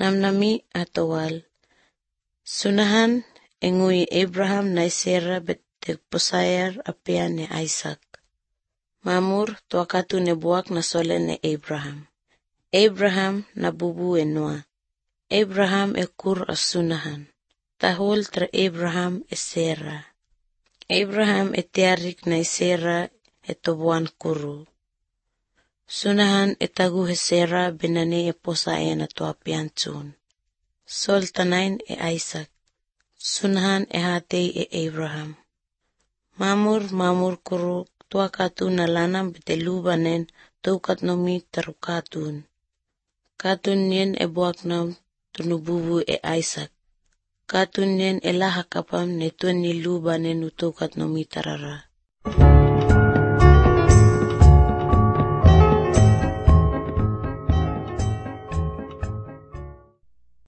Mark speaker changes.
Speaker 1: namnami atawal. Sunahan engui Abraham na Sarah bete posayar apea ne Isaac. Mamur tuakatu ne buak na sole ne Abraham. Abraham na bubu Noa. Abraham ekur asunahan. Tahol tra Abraham Sarah. Abraham etiarik na Sarah etobuan kuru. Sunahan etagu Sarah benane posaya na tuapiantun. Sol tanain Isaac. Sunahan hatei Abraham. Mamur kuru tuakatu na lanam betelubanen tukat nomi tarukatun. Katun nien buak nam tunububu Isaac. Katun nien lahakapam ne tuen nilubanen utukat nomi tarara.